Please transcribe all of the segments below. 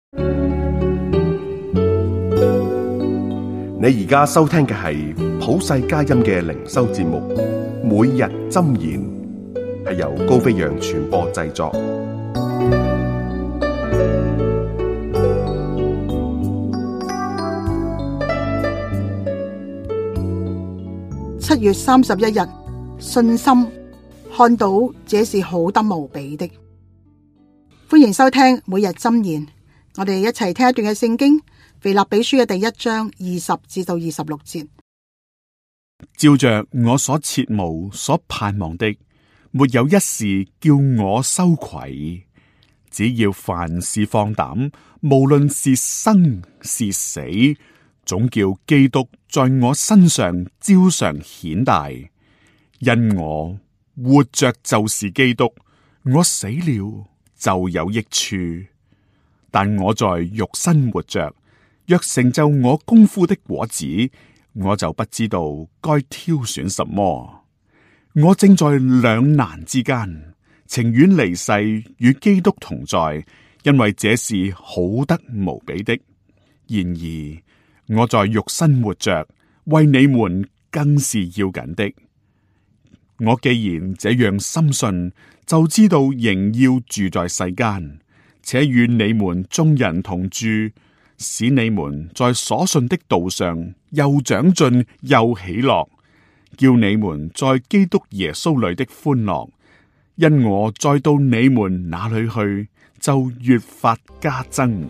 你而家收聽嘅係普世佳音嘅靈修節目，每日箴言，係由高飛揚傳播製作。 7月31日，信心，看到這是好得無比的。歡迎收聽每日箴言，我哋一齊聽一段嘅聖經，腓立比書嘅第1章20至到26節。 照着我所切慕所盼望的，沒有一事叫我羞愧。只要凡事放膽，無論是生是死，總叫基督在我身上照常顯大。因我活着就是基督，我死了就有益處。但我在肉身活着，若成就我功夫的果子，我就不知道該挑選什麼。我正在兩難之間，情願離世與基督同在，因為這是好得無比的。然而我在肉身活着，為你們更是要緊的。我既然這樣深信，就知道仍要住在世間，且與你們眾人同住，使你們在所信的道上又長進又喜樂，叫你們在基督耶穌裏的歡樂，因我再到你們那裏去，就越發加增。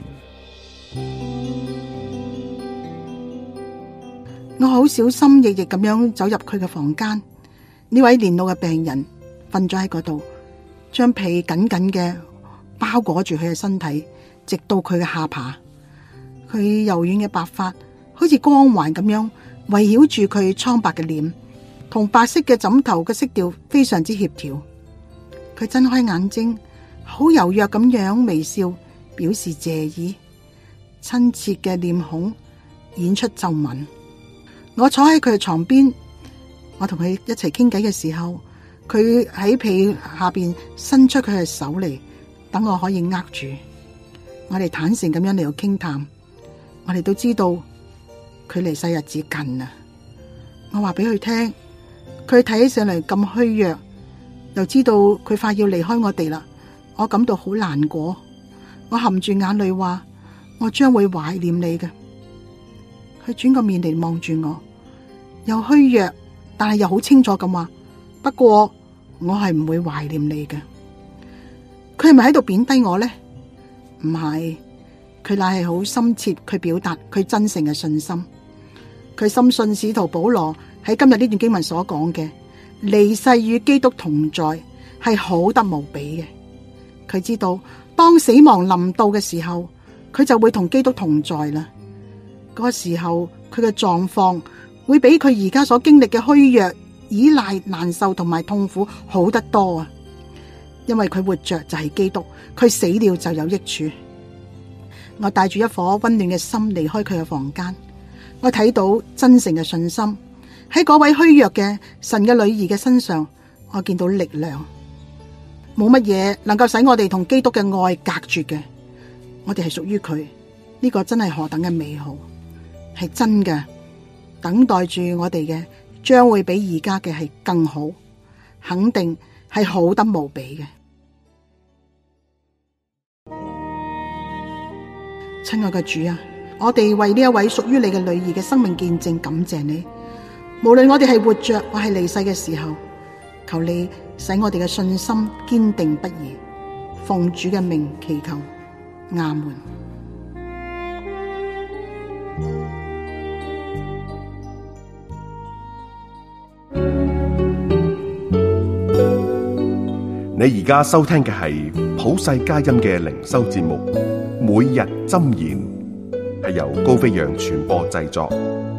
我好小心翼翼咁樣走入佢嘅房間，呢位年老嘅病人瞓咗喺嗰度，將被緊緊嘅包裹住佢嘅身體，直到佢嘅下巴。佢柔軟嘅白髮好似光環咁樣圍繞住佢蒼白嘅臉，同白色嘅枕頭嘅色調非常之協調。佢睜開眼睛，好柔弱咁樣微笑，表示謝意。親切嘅臉孔演出皺紋。我坐喺佢嘅床邊，我同佢一齊傾偈嘅時候，佢喺被下邊伸出佢嘅手嚟，等我可以握住。我哋坦誠咁樣嚟到傾談，我哋都知道佢離世日子近啦。我話俾佢聽，佢睇起上嚟咁虛弱，又知道佢快要離開我哋啦，我感到好難過。我含住眼淚話，我將會懷念你嘅。佢轉個面嚟望住我，又虛弱，但係又好清楚咁話，不過我係唔會懷念你嘅。佢係咪喺度貶低我呢？唔係，佢乃係好深切佢表達佢真誠嘅信心。佢深信使徒保羅喺今日呢段經文所講嘅離世與基督同在係好得無比嘅。佢知道當死亡臨到嘅時候，佢就會同基督同在啦。嗰個時候佢嘅狀況會比佢而家所經歷嘅虛弱、依賴、難受同埋痛苦好得多啊！因為佢活着就係基督，佢死了就有益處。我帶住一顆溫暖嘅心離開佢嘅房間，我睇到真誠嘅信心喺嗰位虛弱嘅神嘅女兒嘅身上，我見到力量。冇乜嘢能夠使我哋同基督嘅愛隔絕嘅，我哋係屬於佢。呢個真係何等嘅美好，係真嘅。等待住我哋嘅將會比而家嘅係更好，肯定係好得無比嘅。親愛嘅主啊，我哋為呢一位屬於你嘅女兒嘅生命見證感謝你。無論我哋係活着或係離世嘅時候，求你使我哋嘅信心堅定不移。奉主嘅名祈求，阿門。 你而家收聽嘅係普世佳音嘅靈修節目，每日箴言，係由高飛揚傳播製作。